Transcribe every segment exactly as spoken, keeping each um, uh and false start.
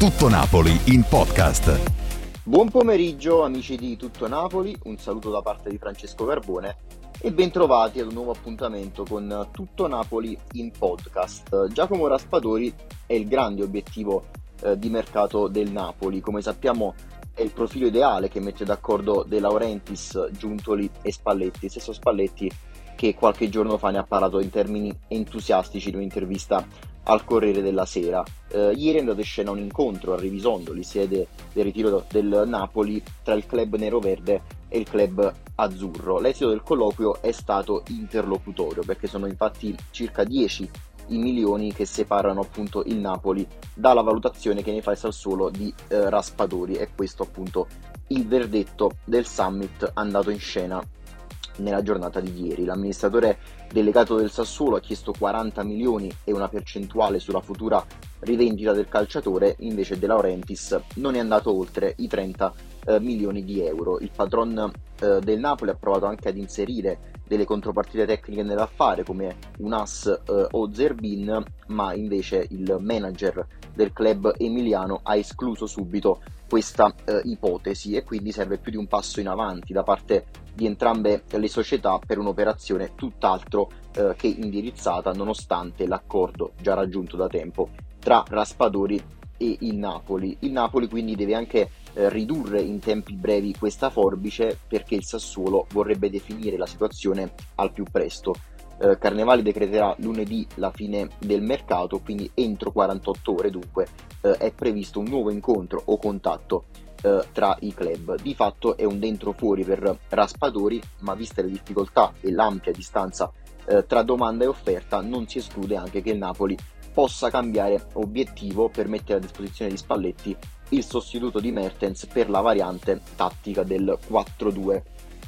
Tutto Napoli in podcast. Buon pomeriggio amici di Tutto Napoli, un saluto da parte di Francesco Carbone e bentrovati ad un nuovo appuntamento con Tutto Napoli in podcast. Giacomo Raspadori è il grande obiettivo eh, di mercato del Napoli. Come sappiamo è il profilo ideale che mette d'accordo De Laurentiis, Giuntoli e Spalletti, stesso Spalletti che qualche giorno fa ne ha parlato in termini entusiastici in un'intervista al Corriere della Sera. Eh, ieri è andato in scena un incontro a Rivisondoli, sede del ritiro del Napoli, tra il club nero-verde e il club azzurro. L'esito del colloquio è stato interlocutorio perché sono infatti circa dieci i milioni che separano appunto il Napoli dalla valutazione che ne fa il Sassuolo di eh, Raspadori, e questo appunto il verdetto del summit andato in scena nella giornata di ieri. L'amministratore delegato del Sassuolo ha chiesto quaranta milioni e una percentuale sulla futura rivendita del calciatore, invece De Laurentiis non è andato oltre i trenta eh, milioni di euro. Il patron eh, del Napoli ha provato anche ad inserire delle contropartite tecniche nell'affare come un as eh, o Zerbin, ma invece il manager del club emiliano ha escluso subito questa eh, ipotesi, e quindi serve più di un passo in avanti da parte di entrambe le società per un'operazione tutt'altro eh, che indirizzata, nonostante l'accordo già raggiunto da tempo tra Raspadori e il Napoli. Il Napoli quindi deve anche eh, ridurre in tempi brevi questa forbice, perché il Sassuolo vorrebbe definire la situazione al più presto. Eh, Carnevali decreterà lunedì la fine del mercato, quindi entro quarantotto ore dunque eh, è previsto un nuovo incontro o contatto eh, tra i club. Di fatto è un dentro fuori per Raspadori, ma viste le difficoltà e l'ampia distanza eh, tra domanda e offerta, non si esclude anche che il Napoli possa cambiare obiettivo per mettere a disposizione di Spalletti il sostituto di Mertens per la variante tattica del quattro due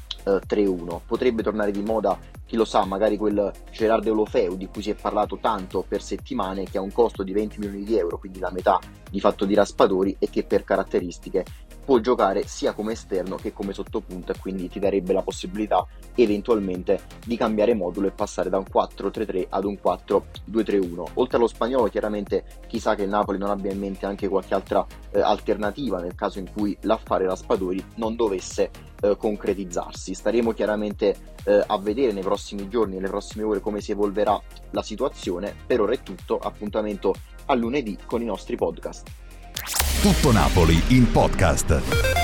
tre uno. Potrebbe tornare di moda, chi lo sa, magari quel Gerard Deulofeu di cui si è parlato tanto per settimane, che ha un costo di venti milioni di euro, quindi la metà di fatto di Raspadori, e che per caratteristiche può giocare sia come esterno che come sottopunta, e quindi ti darebbe la possibilità eventualmente di cambiare modulo e passare da un quattro tre tre ad un quattro due tre uno. Oltre allo spagnolo, chiaramente chissà che il Napoli non abbia in mente anche qualche altra eh, alternativa nel caso in cui l'affare Raspadori non dovesse eh, concretizzarsi. Staremo chiaramente eh, a vedere nei prossimi giorni, nelle prossime ore, come si evolverà la situazione. Per ora è tutto, appuntamento a lunedì con i nostri podcast. Tutto Napoli in podcast.